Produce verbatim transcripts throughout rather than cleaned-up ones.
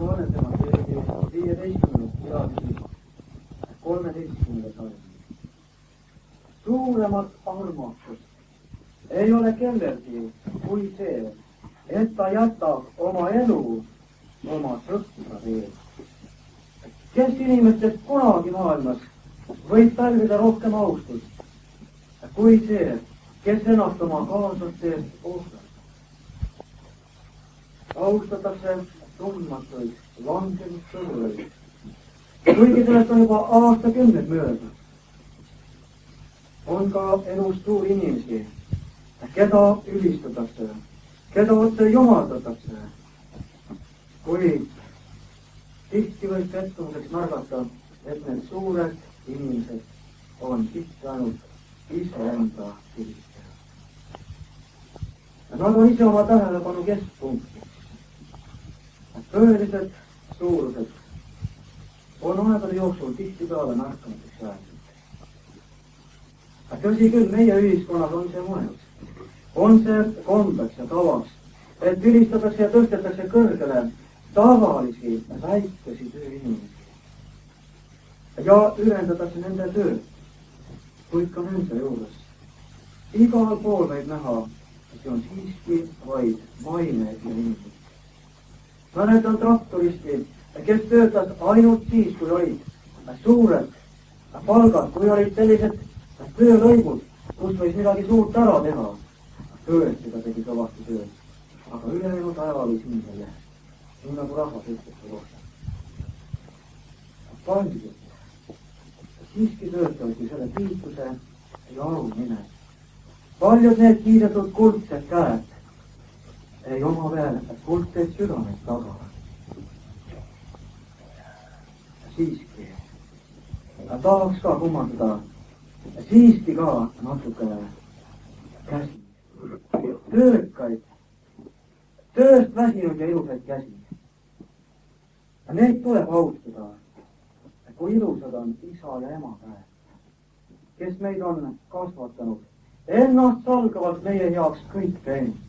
Johannes evangeeliumi viieteistkümnendast peatükist kolmeteistkümnenda salmi. Suuremat armastust ei ole kellelgi kui see, et ta jätab oma elu oma sõpra ees. Kes inimestest kunagi maailmas võib pälvida rohkem austust kui see, kes ennast oma kaaslaste eest ohverdab. Austatakse tundmatuid langenud sõnureid, kuigi sellest on juba aastakümned möödas. On ka elus suur inimesi, keda ülistatakse, keda otse jumaldatakse, kuid tihti võib pettumuseks märgata, et need suured inimesed on tihti ainult iseenda ülistajad. Nad on ise oma tähelepanu keskpunktiks. Tõelised suurused on aegade jooksul tihtipeale märkamatuks jäänud. Tõsi küll, meie ühiskonnas on see mõelus. On see kombeks ja tavaks, et ülistatakse ja tõstetakse kõrgele tavalisi väikesi tööinimesi. Ja ülendatakse nende tööd, kuid ka nende juures. Igal pool võib näha, et see on siiski vaid vaime ja inimesed. Mäletan traktoristi, kes töötas ainult siis, kui olid suured palgad, kui olid sellised töölõigud, kus võis midagi suurt ära teha. Tõesti ta tegi kõvasti tööd, aga ülejäänud aja oli siin selle, nii nagu rahvas ütleb kohta. Paljud siiski töötavadki selle kiituse ja aru nimel. Paljud need kiidetud kuldsed käed ei oma veel kuldseid südameid taga. Siiski tahaks ka kummardada, siiski ka natukene käsi. Töökaid, tööst väsinud ja ilusaid käsi. Neid tuleb austada, kui ilusad on isa ja ema käed, kes meid on kasvatanud, ennast salgavalt meie heaks kõik teinud.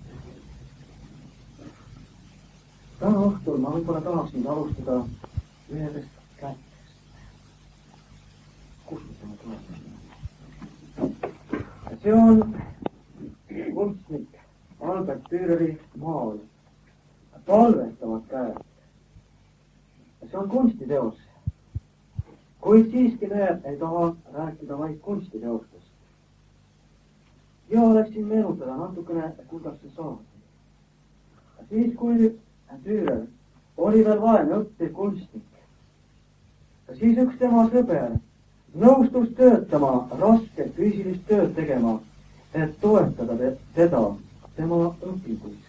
Täna õhtul ma võib-olla tahaks nüüd alustada ühedest kättest. Kustutame tulemusena. See on kunstnik Albert Düreri maal. Palvetavad käed. See on kunstiteos. Kuid siiski me ei taha rääkida vaid kunstiteostest. Ja oleksin meenutada natukene, kuidas see saadi. Siis kui Dürer oli veel vaene õppiv kunstnik. Siis üks tema sõber nõustus töötama rasket füüsilist tööd tegema, et toetada teda tema õpinguis.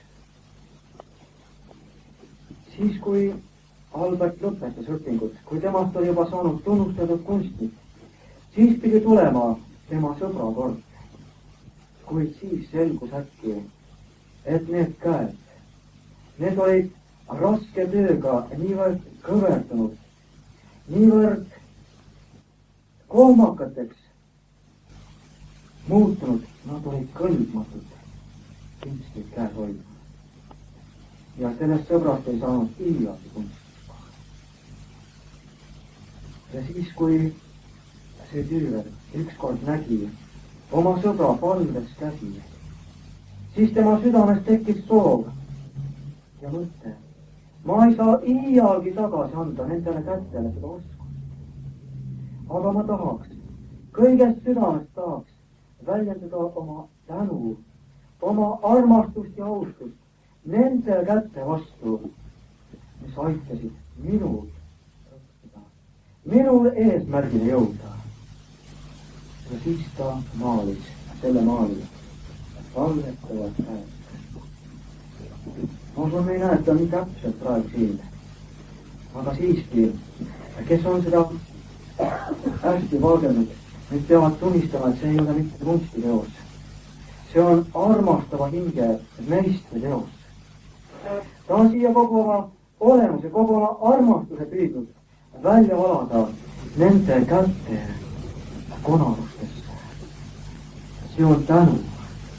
Siis kui Albert lõpetas õpingut, kui temast oli juba saanud tunnustatud kunstnik, siis pidi tulema tema sõbra kord. Kuid siis selgus äkki, et need käed, need olid raske tööga niivõrd kõverdunud, niivõrd kohmakateks muutunud, nad olid kõlbmatud kunstnik käes hoidma. Ja sellest sõbrast ei saanud iialgi kunstnik. Ja siis, kui see Dürer ükskord nägi oma sõbra palves käsi, siis tema südames tekkis soov ja mõte. Ma ei saa iialgi tagasi anda nendele kättele seda oskust. Aga ma tahaks, kõigest südamest tahaks väljendada oma tänu, oma armastust ja austust nende kätte vastu, mis aitasid minul õppida, minul eesmärgile jõuda. Ja siis ta maalis selle maali palvetavad käed. Ma usun, me ei näe, et ta on nii täpselt praegu siin. Aga siiski, kes on seda hästi vaagelnud, nüüd peavad tunnistama, et see ei ole mitte kunstiteos. See on armastava hinge meistri teos. Ta on siia kogu oma olemuse, kogu oma armastuse püüdnud välja valada nende kätte konarustesse. See on tänu,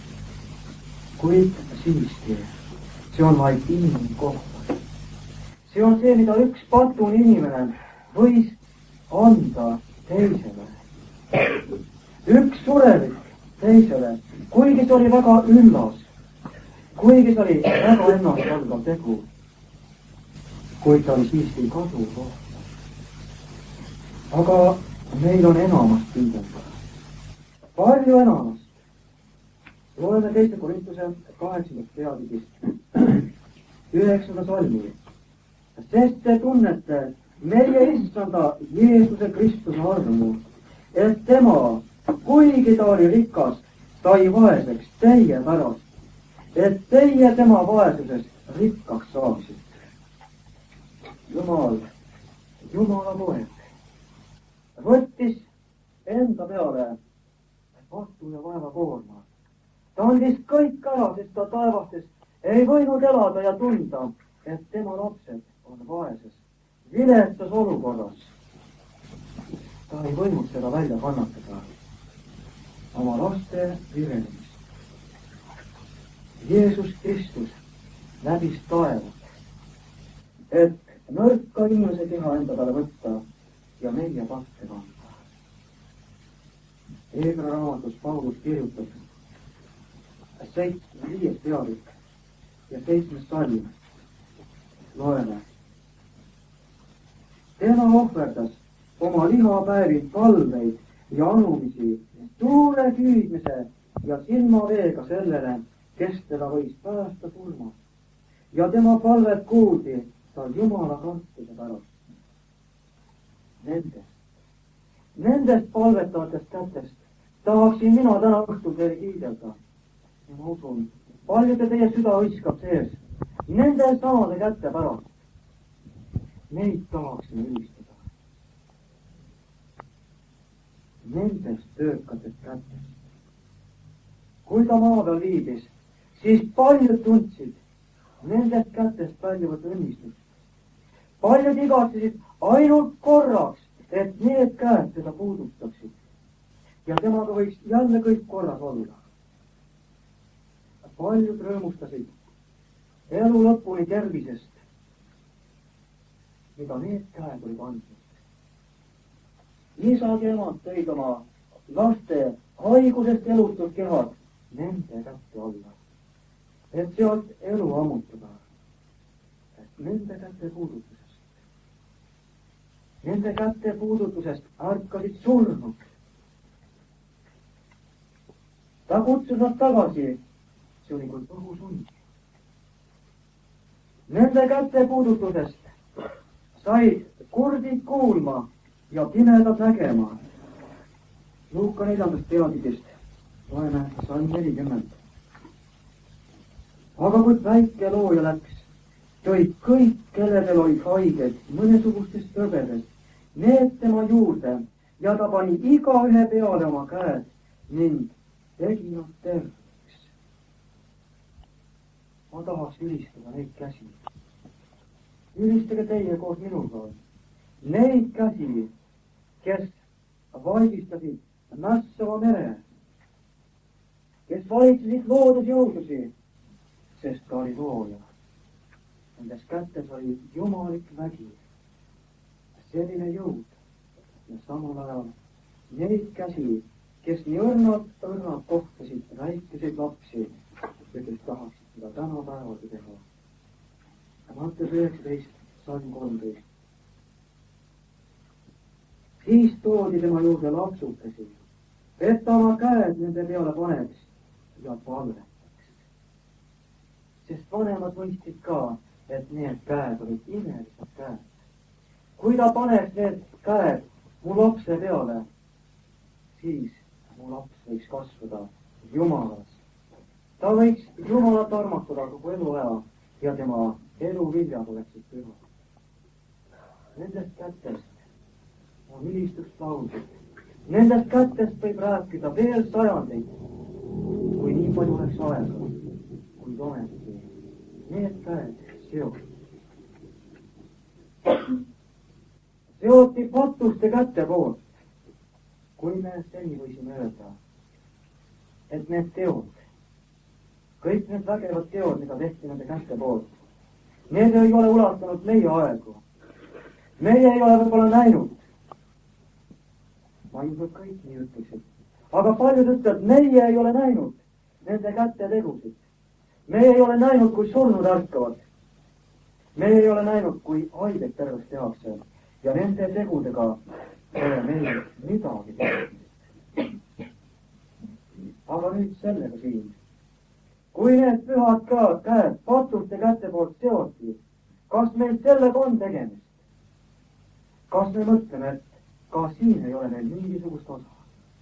kuid siiski see on vaid inimkohtas. see on see, mida üks patune inimene võis anda teisele. Üks surevik teisele, kuigi see oli väga üllas, kuigi see oli väga ennastvaldav tegu, kuid ta oli siiski kasu kohta. Aga meil on enamast püüdenda. Palju enamast. Loeme teise Korintuse kaheksandast peatükist üheksanda salmi. Sest te tunnete meie issanda Jeesuse Kristuse armu, et tema, kuigi ta oli rikas, sai vaeseks teie pärast, et teie tema vaesusest rikkaks saaksite. Jumal, Jumala poeg, võttis enda peale vastu ja vaeva koorma. Ta andis kõik ära, sest ta taevastes ei võinud elada ja tunda, et tema lapsed on vaeses, viletsas olukorras. Ta ei võinud seda välja kannatada oma laste virenemist. Jeesus Kristus läbis taevat, et nõrka inimese keha enda peale võtta ja meie patte kanda. Hebra raamatus Paulus kirjutab seitsme viies peatükk ja seitsmes salm. Loeme. Tema ohverdas oma lihapäevil palveid ja anumisi suure küüdmise ja silmaveega sellele, kes teda võis päästa surmast. Ja tema palvet kuuldi ta Jumala kartuse pärast. Nendest, nendest palvetavatest kätest tahaksin mina täna õhtul teile kiidelda. Ja ma usun, paljude teie süda hõiskab sees nende samade kätte pärast. Neid tahaksime ülistada. Nendest töökatest kätest. Kui ta maa peal viibis, siis paljud tundsid nendest kätest väljuvat õnnistust. Paljud igatsesid ainult korraks, et need käed teda puudutaksid. Ja temaga võiks jälle kõik korras olla. Paljud rõõmustasid elu lõpuni tervisest, mida need käed olid andnud. Isad ja emad tõid oma laste haigusest elutud kehad nende kätte alla, et sealt elu ammutada, et nende kätte puudutusest. Nende kätte puudutusest ärkasid surnud. Ta kutsus nad tagasi, see oli kui õhusund. Nende kätte puudutusest said kurdid kuulma ja pimedad nägema. Luuka neljandast peatükist loeme salm nelikümmend. Aga kui väike looja läks, tõid kõik, kelledel olid haiged mõnesugustest tõbedest, need tema juurde ja ta pani iga ühe peale oma käed ning tegi nad terveks. Ma tahaks ülistada neid käsi. Ülistage teie koos minuga neid käsi, kes vaigistasid mässava mere, kes valitsesid loodusjõudusi, sest ta oli looja. Nendes kätes oli jumalik vägi, selline jõud ja samal ajal neid käsi, kes nii õrnad, õrnad kohtasid väikeseid lapsi ja kes tahaksid seda tänapäevalgi teha. Matteus üheksateist, salm kolmteist. Siis toodi tema juurde lapsukesi, et ta oma käed nende peale paneks ja palvetaks. Sest vanemad mõistsid ka, et need käed olid imelised käed. Kui ta paneks need käed mu lapse peale, siis mu laps võiks kasvada Jumalas. Ta võiks Jumalat armastada kogu eluaja ja tema eluviljad oleksid pühad. Nendest kätest on ülistuslaulud. Nendest kätest võib rääkida veel sajandeid, kui nii palju oleks aega, kui ometi need käed seoti. Seoti patuste kätte poolt, kui me seni võisime öelda, et need teod, kõik need vägevad teod, mida tehti nende kätte poolt, need ei ole ulatanud meie aegu. Meie ei ole võib-olla näinud. Ma ilmselt kõik nii ütleksid. Aga paljud ütlevad, meie ei ole näinud nende kätte tegusid. Me ei ole näinud, kui surnud ärkavad. Me ei ole näinud, kui haiget terveks tehakse. Ja nende tegudega pole meil midagi tehtud. Aga nüüd sellega siin. Kui need pühad ka käed patuste kätte poolt seoti, kas meil sellega on tegemist? Kas me mõtleme, et ka siin ei ole meil mingisugust osa?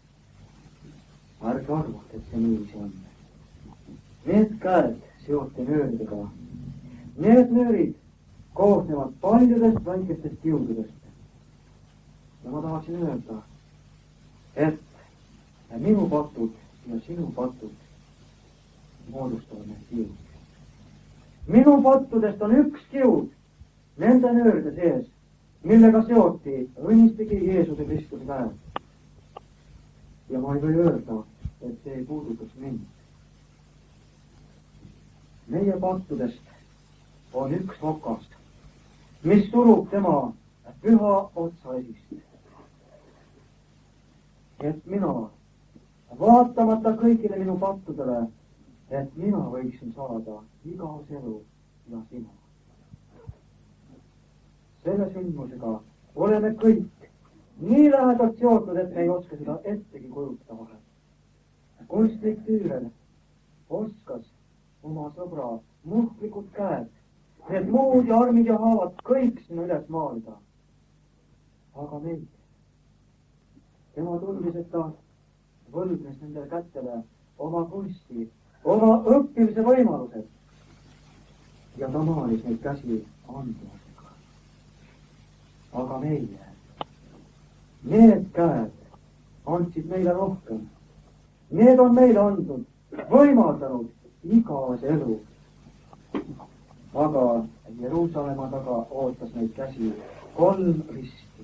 Ärge arvate, et see niiviisi on. Need käed seoti nööridega. Need nöörid koosnevad paljudest väikestest kiududest. Ja ma tahaksin öelda, et minu patud ja sinu patud moodustavad need kiud. Minu pattudest on üks kiud nende nööride sees, millega seoti õnnistigi Jeesuse Kristuse käed. Ja ma ei või öelda, et see ei puudutaks mind. Meie pattudest on üks okas, mis surub tema püha otsa esist. Et mina, vaatamata kõigile minu pattudele, et mina võiksin saada igavs elu ja sina. Selle sündmusega oleme kõik nii lähedalt seotud, et me ei oska seda ettegi kujutada vahel. Kunstlik Tüürel oskas oma sõbra muhklikud käed, need muud ja armid ja haavad kõik sinna üles maalida. Aga meid, tema tundis, et ta võlgnes nendele kättele oma kunsti, oma õppimise võimalused. Ja ta maalis neid käsi andlasega. Aga meie, need käed andsid meile rohkem. Need on meile andnud, võimaldanud igavese elu. Aga Jeruusalemma taga ootas neid käsi kolm risti.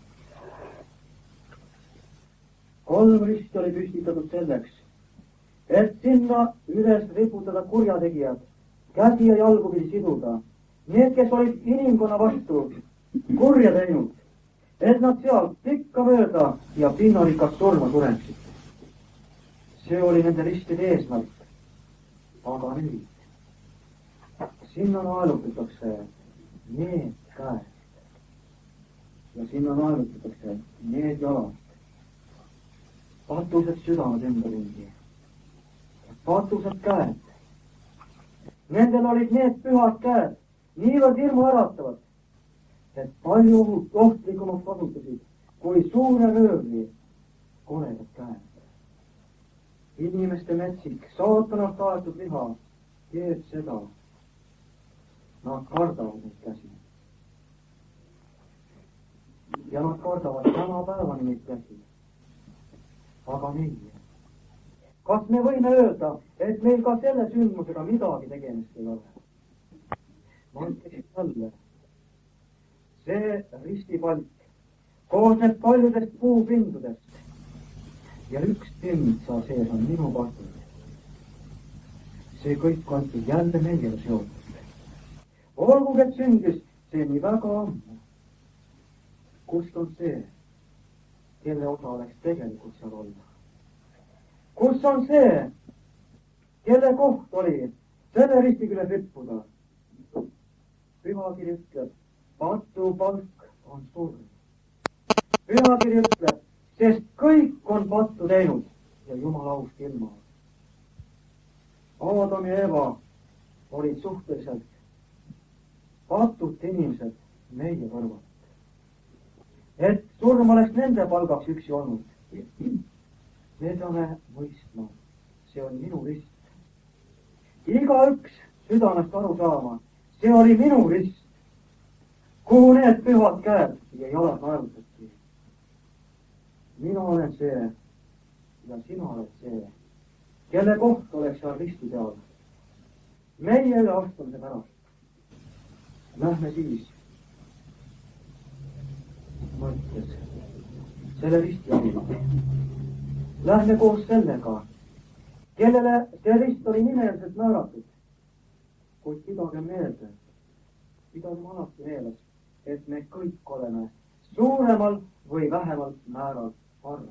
Kolm risti oli püstitatud selleks, et sinna üles riputada kurjategijad, käsi ja jalgu pidi siduda. Need, kes olid inimkonna vastu kurja teinud, et nad seal pikka mööda ja pinnarikast surma sureksid. See oli nende ristide eesmärk. Aga nüüd sinna naelutatakse need käed ja sinna naelutatakse need jalad. Patused südamed ümberringi. Patused käed. Nendel olid need pühad käed niivõrd hirmu äratavad, et palju ohtlikumalt kasutasid kui suure röövli koledad käed. Inimeste metsik, saatanast aetud liha teeb seda. Nad kardavad neid käsi. Ja nad kardavad täna päevani neid käsi. Aga meie, kas me võime öelda, et meil ka selle sündmusega midagi tegemist ei ole? Ma ütleksin jälle, see ristipalk koosneb paljudest puupindudest ja üks pindsa sees on minu patud. See kõik on jälle meile seotud. Olgugi, et sündis see nii väga ammu. Kust on see, kelle osa oleks tegelikult seal olla? Kus on see, kelle koht oli selle risti küljel rippuda? Pühakiri ütleb, patu palk on surm. Pühakiri ütleb, sest kõik on pattu teinud ja Jumala aust ilma. Aadam ja Eva olid suhteliselt patut inimesed meie kõrvalt. Et surm oleks nende palgaks üksi olnud. Me peame mõistma, see on minu rist. Igaüks südamest aru saama, see oli minu rist, kuhu need pühad käed ja jalad naelutati. Mina olen see ja sina oled see, kelle koht oleks seal risti peal. Meie üle astumise pärast. Lähme siis mõttes selle risti alla. Lähme koos sellega, kellele see rist oli nimeliselt määratud. Kuid pidage meelde, pidasime alati meeles, et me kõik oleme suuremal või vähemal määral arvatud.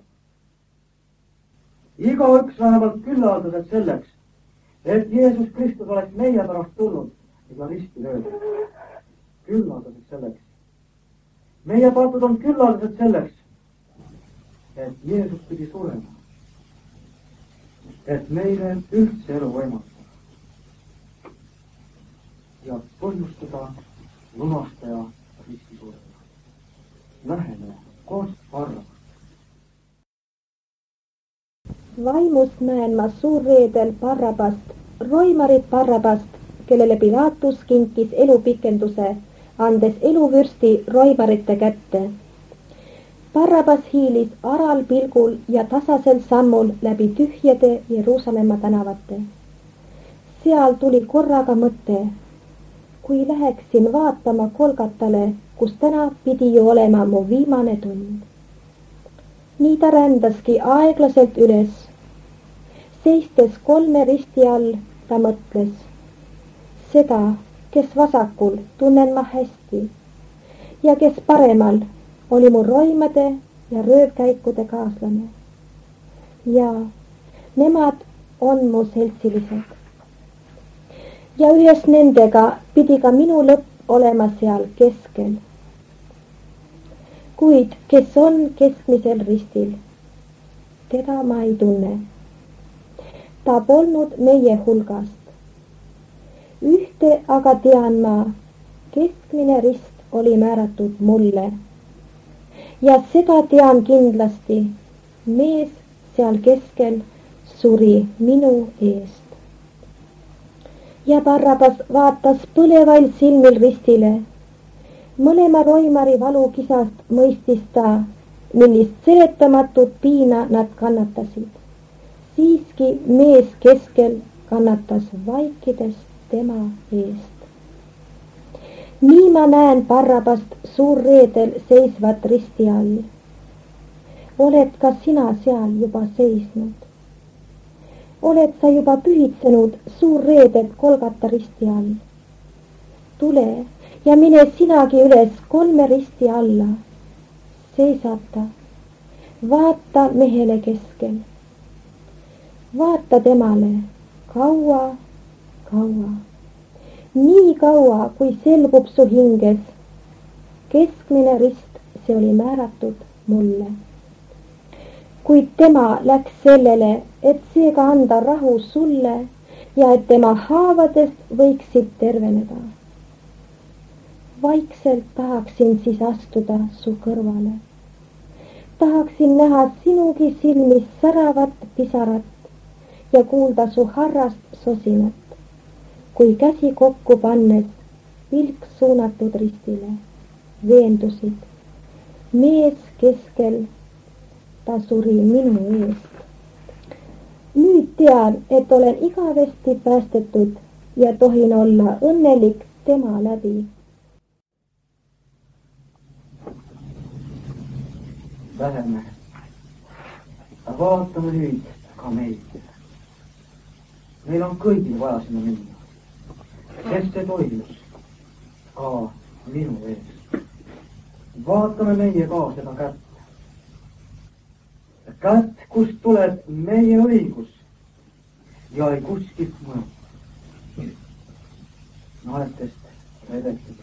Igaüks vähemalt küllaldaselt selleks, et Jeesus Kristus oleks meie pärast tulnud ja risti löödud. Küllaldaselt selleks. Meie patud on küllaldaselt selleks, et Jeesus pidi surema. Et meile üldse elu võimaldada. Ja põhjustada lunastaja risti surema. Läheme koos arvama. Vaimust näen ma suurreedel Barrabast, roimarit Barrabast, kellele Pilatus kinkis elupikenduse, andes eluvürsti roimarite kätte. Barrabas hiilis aral pilgul ja tasasel sammul läbi tühjade Jeruusalemma tänavate. Seal tuli korraga mõte, kui läheksin vaatama Kolgatale, kus täna pidi ju olema mu viimane tund. Nii ta rändaski aeglaselt üles. Seistes kolme risti all ta mõtles. Seda, kes vasakul, tunnen ma hästi ja kes paremal oli mu roimade ja röövkäikude kaaslane. Ja nemad on mu seltsilised. Ja ühes nendega pidi ka minu lõpp olema seal keskel. Kuid kes on keskmisel ristil, teda ma ei tunne. Ta polnud meie hulgast. Ühte aga tean ma, keskmine rist oli määratud mulle. Ja seda tean kindlasti, mees seal keskel suri minu eest. Ja Barrabas vaatas põlevail silmil ristile. Mõlema roimari valukisast mõistis ta, millist seletamatut piina nad kannatasid. Siiski mees keskel kannatas vaikides tema eest. Nii ma näen Barrabast suurreedel seisvat risti all. Oled ka sina seal juba seisnud? Oled sa juba pühitsenud suurreedet Kolgata risti all? Tule ja mine sinagi üles kolme risti alla. Seisata, vaata mehele keskel. Vaata temale kaua, kaua. Nii kaua, kui selgub su hinges. Keskmine rist, see oli määratud mulle. Kuid tema läks sellele, et seega anda rahu sulle ja et tema haavadest võiksid terveneda. Vaikselt tahaksin siis astuda su kõrvale. Tahaksin näha sinugi silmis säravat pisarat ja kuulda su harrast sosinat, kui käsi kokku pannes pilk suunatud ristile, veendusid, mees keskel, ta suri minu eest. Nüüd tean, et olen igavesti päästetud ja tohin olla õnnelik tema läbi. Läheme. Vaatame nüüd ka meid. Meil on kõigil vaja sinna minna. Sest see toimus ka minu ees. Vaatame meie ka seda kätt. Kätt, kust tuleb meie õigus ja ei kuskilt mujalt. Naestest redetud.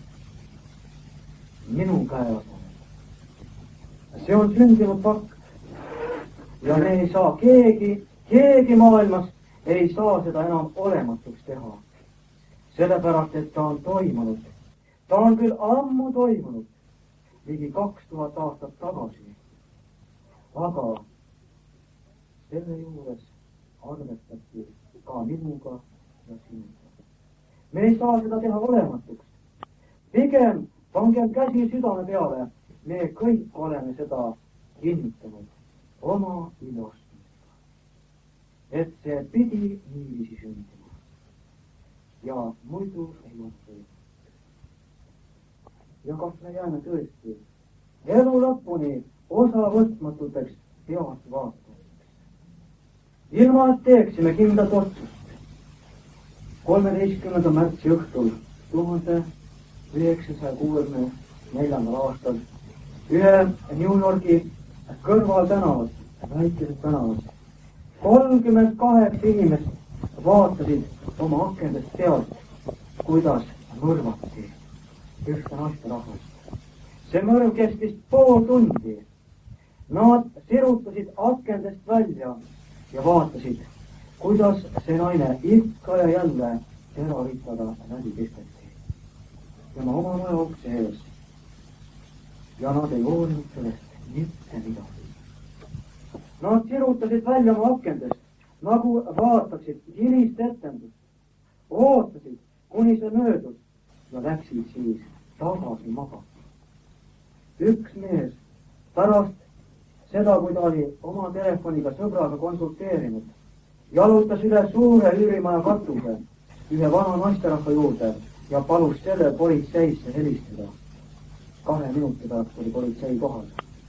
Minu käe asemel. See on sündinud fakt. Ja me ei saa keegi, keegi maailmas ei saa seda enam olematuks teha. Sellepärast, et ta on toimunud. Ta on küll ammu toimunud. Ligi kaks tuhat aastat tagasi. Aga selle juures arvestati ka minuga ja sinuga. Me ei saa seda teha olematuks. Pigem pangem käsi südame peale. Me kõik oleme seda kinnitanud oma ilostamisega. Et see pidi niiviisi sündima. Ja muidu ei ole võimalik. Ja kas me jääme tõesti elu lõpuni osa võtmatuteks peast vaatajateks. Ilma, et teeksime kindlat otsust. kolmeteistkümnenda märtsi õhtul tuhande üheksasaja kuuekümne neljandal aastal ühe New Yorgi kõrvaltänavas, väikesed tänavad. kolmkümmend kaheksa inimest vaatasid oma akendest pealt, kuidas mõrvati ühte naisterahvast. See mõrv kestis pool tundi. Nad sirutasid akendest välja ja vaatasid, kuidas see naine ikka ja jälle teravitaga läbi pisteti. Tema oma maja ukse ees. Ja nad ei hoolinud sellest mitte midagi. Nad sirutasid välja oma akendest, nagu vaataksid hilist etendust. Ootasid, kuni see möödus ja läksid siis tagasi magama. Üks mees pärast seda, kui ta oli oma telefoniga sõbraga konsulteerinud, jalutas üle suure üürimaja katuse ühe vana naisterahva juurde ja palus selle politseisse helistada. Kahe minuti pärast oli politsei kohal.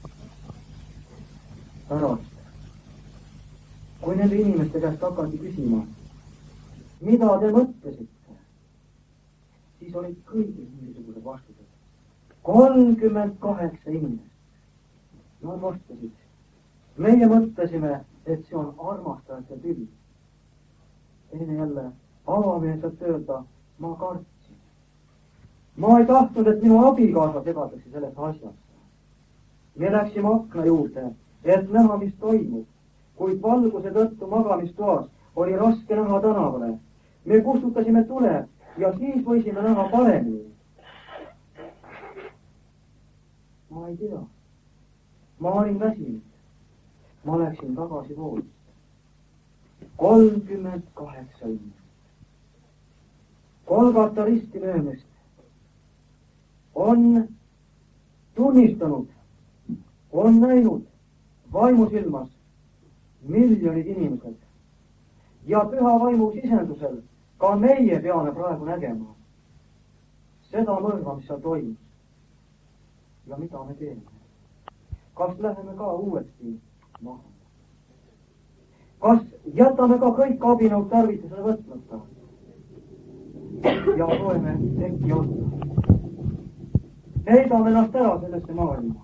Pärast, kui nende inimeste käest hakati küsima, mida te mõtlesite, siis olid kõigil mingisugused vastused. kolmkümmend kaheksa inimest. Nad vastasid, meie mõtlesime, et see on armastajate tüli. Teine jälle, avameelselt öelda, ma kartsin. Ma ei tahtnud, et minu abikaasa segatakse sellest asjast. Me läksime akna juurde, et näha, mis toimub, kuid valguse tõttu magamistoas oli raske näha tänavale. Me kustutasime tule ja siis võisime näha paremini. Ma ei tea. Ma olin väsinud. Ma läksin tagasi voodisse. kolmkümmend kaheksa inimest. Kolgata risti löömist on tunnistanud, on näinud vaimusilmas miljonid inimesed ja püha vaimu sisendusel ka meie peame praegu nägema seda mõrva, mis seal toimus. Ja mida me teeme? Kas läheme ka uuesti maha? Kas jätame ka kõik abinõud tarvitusele võtmata? Ja loeme äkki otsa. Heidame ennast ära sellesse maailma.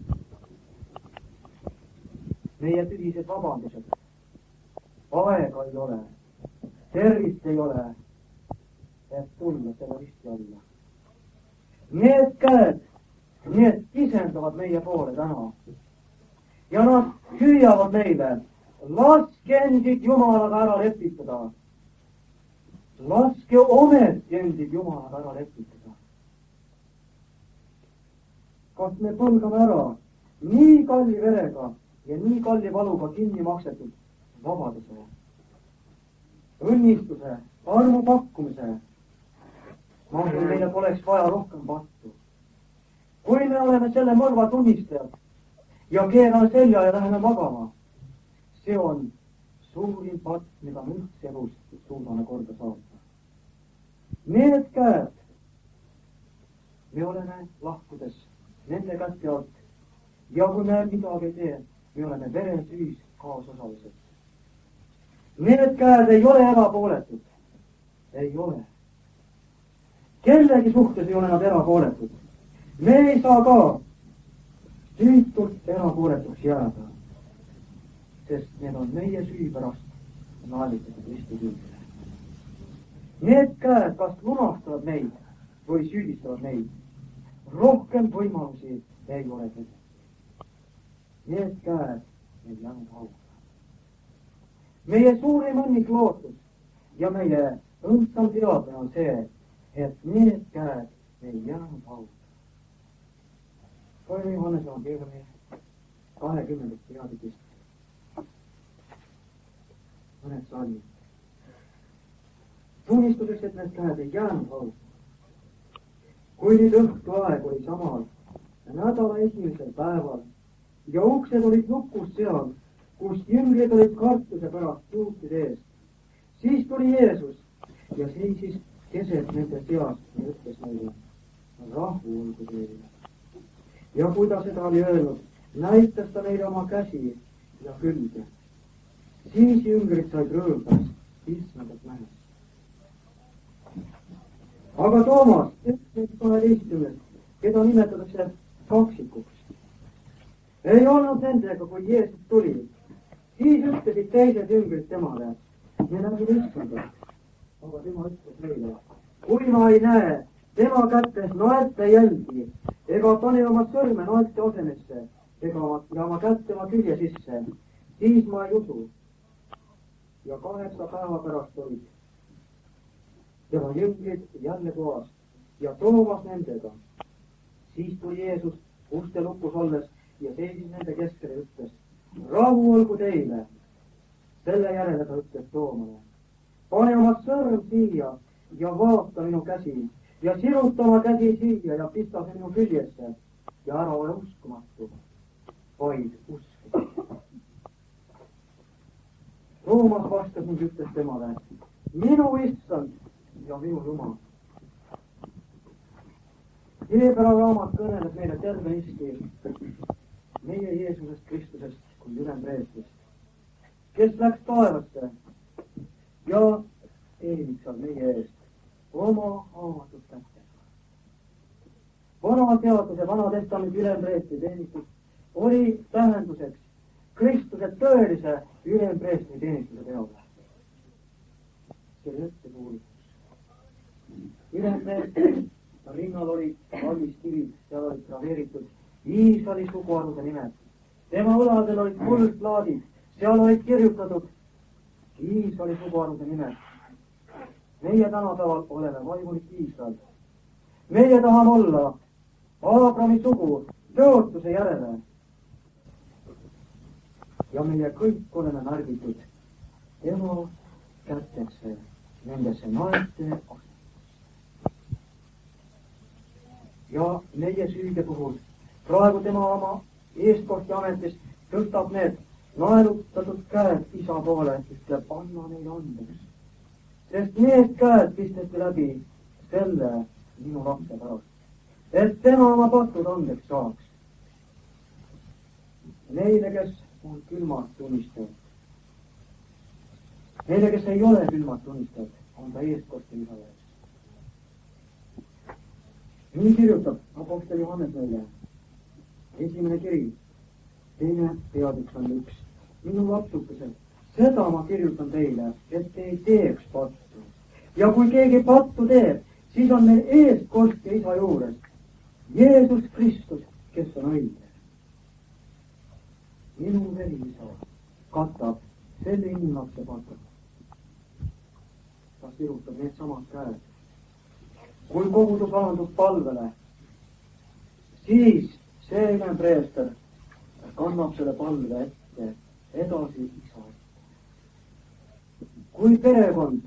Meie tühised vabandused. Aega ei ole. Tervist ei ole, et tulla selle risti alla. Need käed, need kisendavad meie poole täna. Ja nad hüüavad meile, laske endid Jumalaga ära lepitada. Laske ometi endid Jumalaga ära lepitada. Kas me põlgame ära nii kalli verega ja nii kalli valuga kinni maksetud vabaduse, õnnistuse, armu pakkumise? Ma arvan, meile poleks vaja rohkem pattu. Kui me oleme selle mõrva tunnistajad ja keerame selja ja läheme magama, see on suurim patt, mida me üldse elus suudame korda saada. Need käed, me oleme lahkudes nende kätte alt ja kui me midagi ei tee, me oleme veresüüs kaasosalised. Need käed ei ole erapooletud. Ei ole. Kellegi suhtes ei ole nad erapooletud. Me ei saa ka süütult erapooletuks jääda, sest need on meie süü pärast naelitatud risti külgele. Need käed kas lunastavad meid või süüdistavad meid. Rohkem võimalusi ei ole seda. Need käed ei jäänud hauga. Meie suurim õnnik lootus ja meie õndsam teadmine on see, et need käed ei jäänud hauga. Toime Johannes evangeeliumi kahekümnendast peatükist. Mõned salmid. Tunnistuseks, et need käed ei jäänud hauga. Kui nüüd õhtu aeg oli samal nädala esimesel päeval ja uksed olid lukus seal, kus jüngrid olid kartuse pärast juutide ees, siis tuli Jeesus ja seisis keset nende seast ja ütles neile, rahu olgu teile. Ja kui ta seda oli öelnud, näitas ta neile oma käsi ja külge. Siis jüngrid said rõõmsaks issandast nähes. aga Toomas, üks kaheteistkümnes, keda nimetatakse kaksikuks, ei olnud nendega, kui Jeesus tuli. Siis ütlesid teised jüngrid temale, me nägime Issandat. Aga tema ütles meile, kui ma ei näe tema kätes naelte jälgi, ega pane oma sõrme naelte asemesse, ega ja oma kätt tema külje sisse, siis ma ei usu. Ja kaheksa päeva pärast olid tema jüngrid jälle kohas ja Toomas nendega. Siis tuli Jeesus uste lukus olles ja seisis nende keskel ja ütles, rahu olgu teile. Selle järele ta ütles Toomale, pane oma sõrm siia ja vaata minu käsi ja siruta oma käsi siia ja pista see minu küljesse ja ära ole uskumatu, vaid uske. Toomas vastas ning ütles temale, minu issand ja minu Jumal. Jeebra raamat kõneleb meile tervenisti meie Jeesusest Kristusest kui ülempreestrist, kes läks taevasse ja teenib seal meie eest oma avatud kätega. Vana seaduse, Vana Testamendi ülempreestri teenistus oli tähenduseks Kristuse tõelise ülempreestri teenistuse peale. See oli ettekuulutus. Ülempreestri rinnal oli valmiskivid, seal olid graveeritud Iisraeli suguharude nimed. Tema õladel olid kuldplaadid, seal olid kirjutatud Iisraeli suguharude nimed. Meie tänapäeval oleme vaimulik Iisrael. Meie tahame olla Aabrami sugu tõotuse järele. Ja meie kõik oleme märgitud tema kätesse, nendesse naerte asjadesse. Ja meie süüde puhul praegu tema oma eestkosti ametist tõstab need naelutatud käed isa poole, ütleb, anna neile andeks. Sest need käed pisteti läbi selle minu lapse pärast, et tema oma patud andeks saaks. Neile, kes on külmad tunnistajad, neile, kes ei ole külmad tunnistajad, on ta eestkosti isa ees. Nii kirjutab apostel Johannes meile. Esimene kiri, teine peatükk on üks. Minu lapsukesed, seda ma kirjutan teile, et te ei teeks pattu. Ja kui keegi pattu teeb, siis on meil eestkostja isa juures. Jeesus Kristus, kes on õige. Minu veri isa katab selle inimlapse pattu. Ta sirutab need samad käed. Kui kogudus alandub palvele, siis see ülempreester kannab selle palve ette edasi isa ette. Kui perekond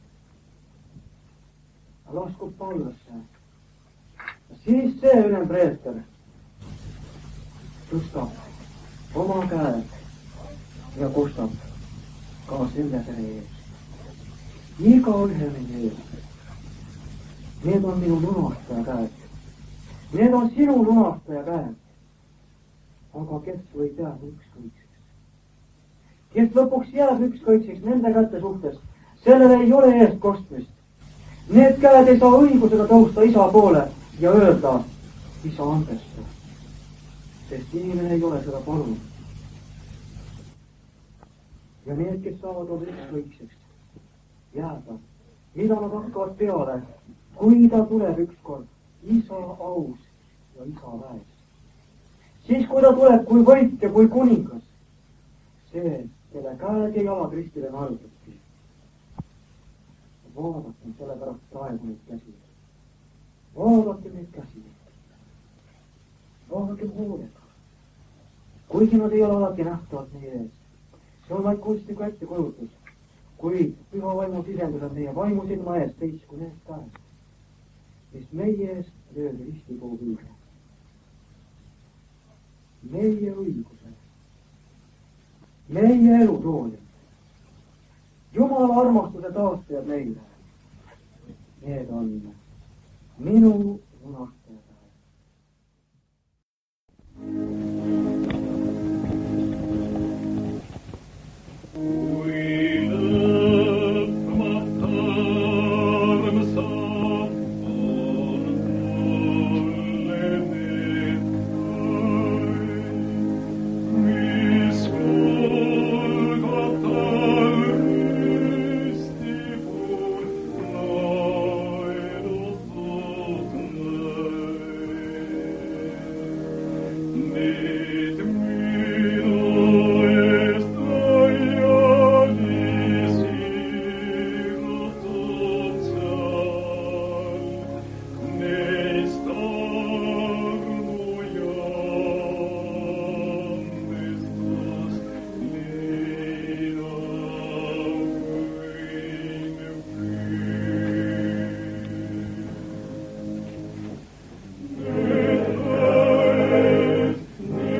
laskub palvesse, siis see ülempreester tõstab oma käed ja kostab ka selle pere ees. Iga ühe meie ees. Need on minu lunastaja käed. Need on sinu lunastaja käed. Aga kes võib jääda ükskõikseks? Kes lõpuks jääb ükskõikseks nende kätte suhtes, sellele ei ole eest kostmist. Need käed ei saa õigusega tõusta isa poole ja öelda, isa andesta. Sest inimene ei ole seda palunud. Ja need, kes saavad olla ükskõikseks, jääda, mida nad hakkavad peale, kui ta tuleb ükskord isa aus ja isa väes. Siis kui ta tuleb kui võit ja kui kuningas, see, kelle käed ja jalad ristile naelutati. Vaadakem selle pärast praegu neid käsi. Vaadakem neid käsi. Vaadakem hoolega. Kuigi nad ei ole alati nähtavad meie ees. See on vaid kunstniku ettekujutus. Kui püha vaimu sisendus on meie vaimu silma ees teis kui need käed, mis meie ees löödi ristipuu viile. Meie õiguse, meie elu toolid, Jumala armastuse taastajad meile. Need on minu lunastajad. Kui lõpmata arm saab Thank you.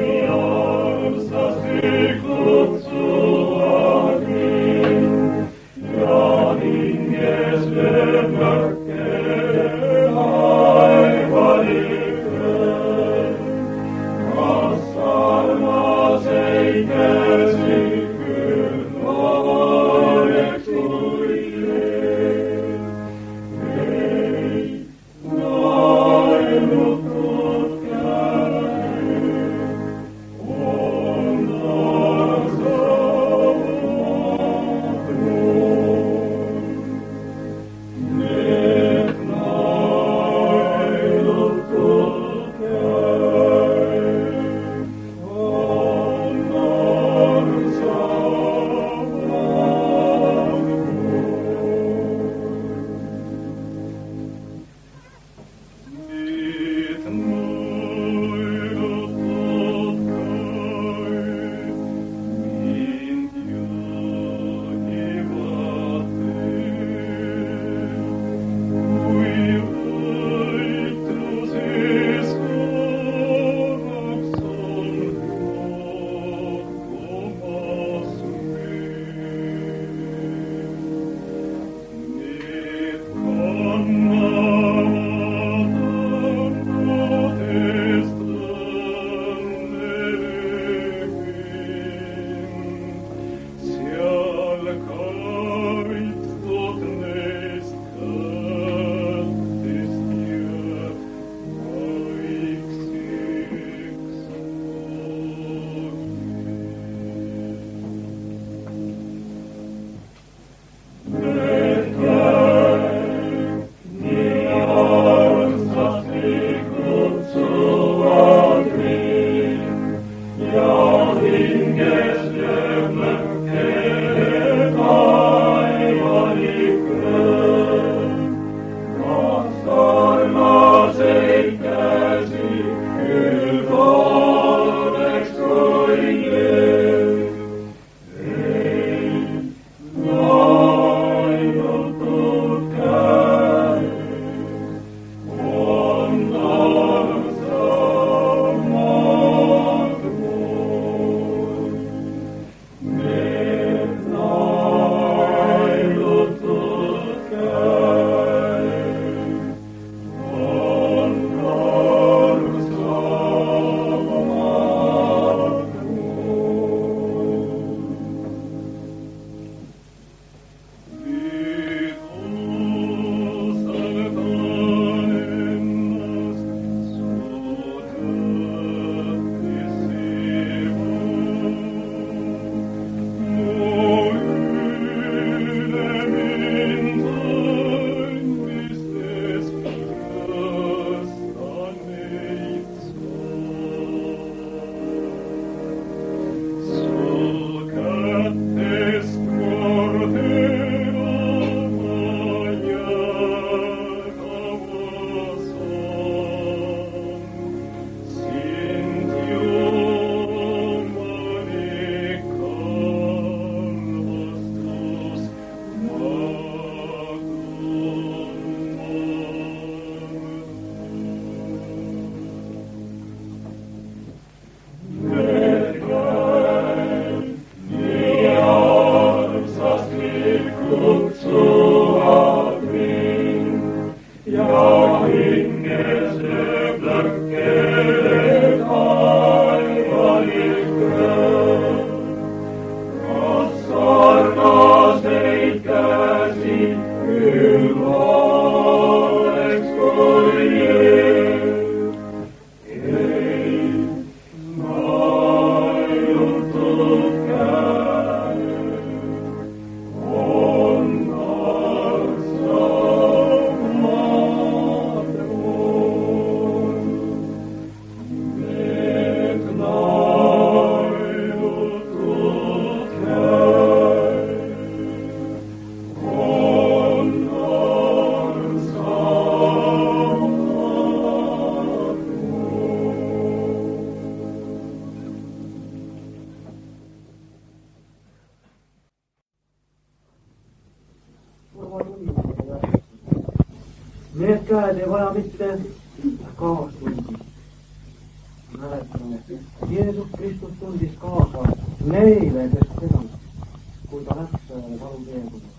Need käed ei vaja mitte kaastungi. Mäletame, Jeesus Kristus tundis kaasa neile, kes teda, kui ta läks valu teekuna.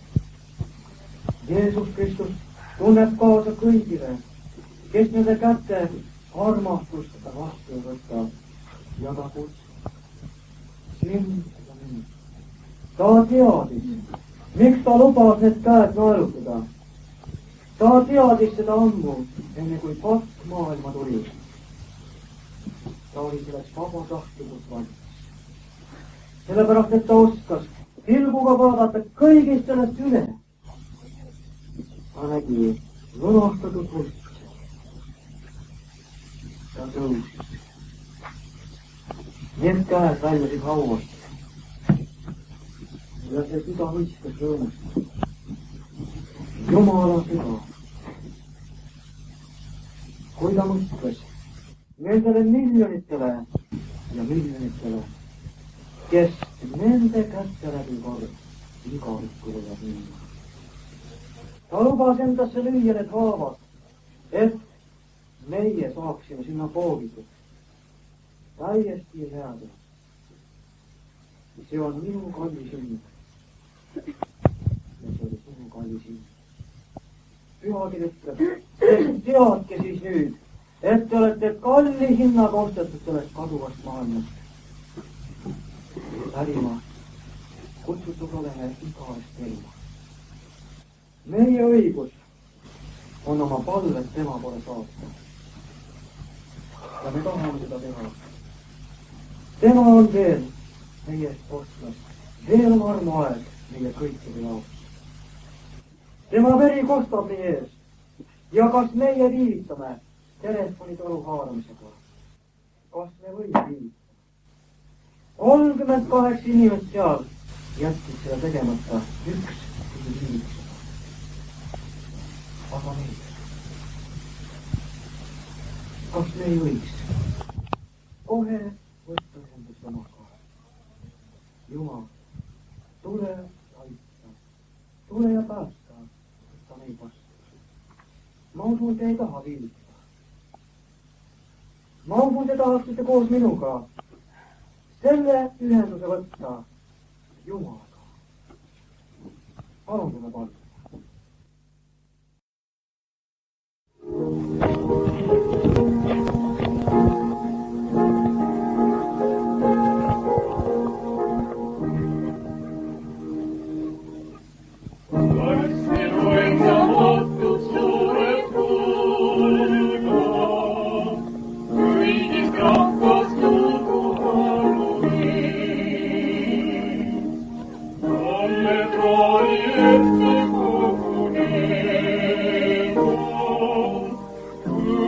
Jeesus Kristus tunneb kaasa kõigile, kes nende kätte armastust vastu võtta ja ta kutsub. Sind ja mind. Ta teadis, miks ta lubas need käed naelutada. Ta teadis seda ammu, enne kui patt maailma tuli. Ta oli selleks vabatahtlikult valmis. Sellepärast, et ta oskas pilguga vaadata kõigist sellest üle. Ta nägi lunastatud võltsed. Ta tõusis. Need käed väljasid hauast. Ja see süda võiskas rõõmust. Jumala süda. Kui ta mõtles nendele miljonitele ja miljonitele, kes nende kätte läbi kord igavikku võivad minna. Ta lubas endasse lüüa need haavad, et meie saaksime sinna poogitud. Täiesti head. See on minu kallis hind. Ja see oli sinu kallis hind. Pühakiri ütleb, et teadke siis nüüd, et te olete kalli hinnaga ostetud sellest kaduvast maailmast. Pärima, kutsutud oleme igavest elma. Meie õigus on oma palvet tema poole saata. Ja me tahame seda teha. Tema on veel meie eest ostmas. Veel on armuaeg meie kõikide jaoks. Tema veri kostab meie ees. Ja kas meie viivitame telefonitoru haaramisega? Kas me võime viivitada? kolmkümmend kaheksa inimest seal jättis seda tegemata. Üks pidi viivitada. Aga meil. Kas me ei võiks kohe võtta ühendust omaga? Jumal, tule aita. Tule ja päästa. Ta meid vastu. Ma usun, te ei taha viivitada. Ma usun, te tahaksite koos minuga selle ühenduse võtta Jumalaga. Palun tulla palun. Ooh.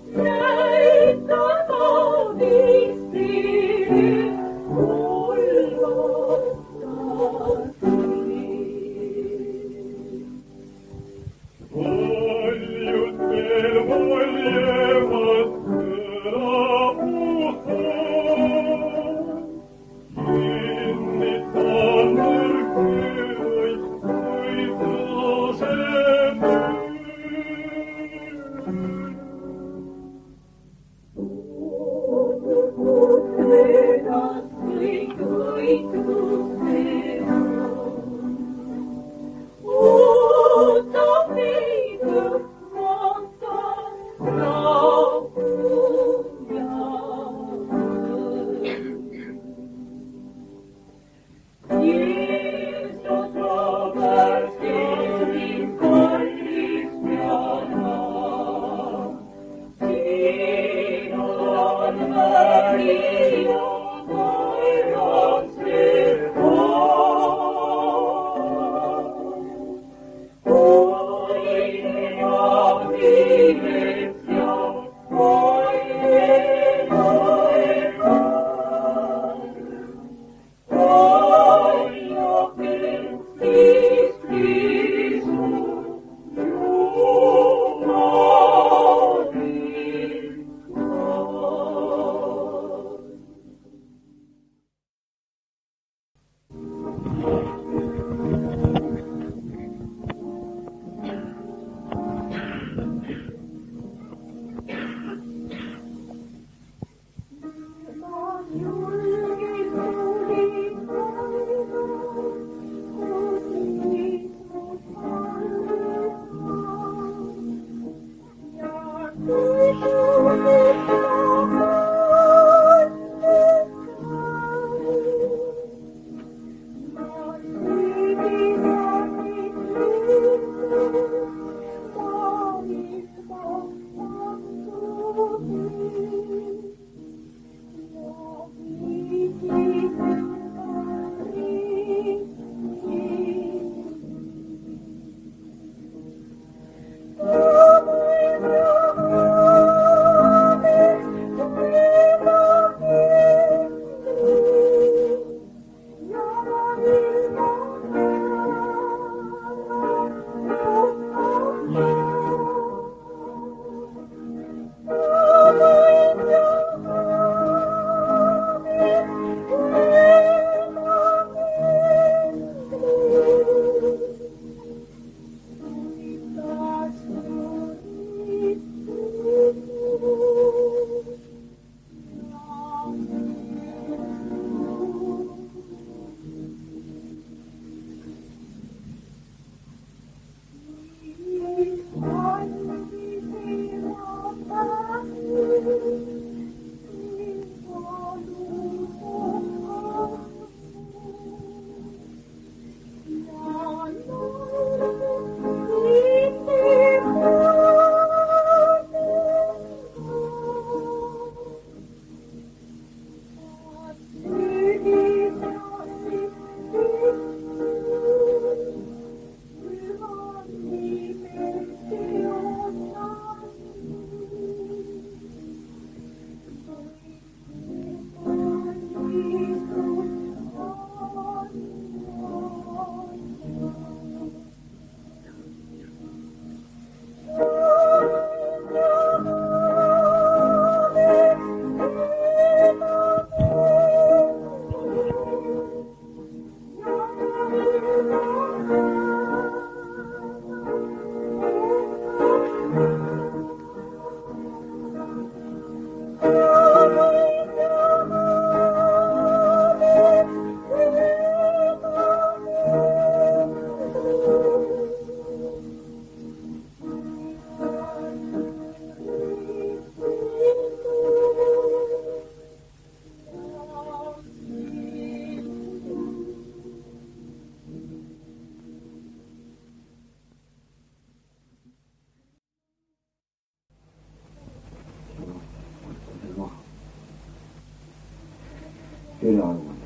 Ülearuanne.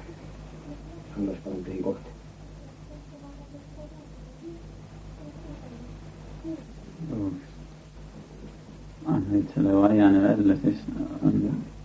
Annas palun teie kohta. No. annaid selle vaiane välja, siis on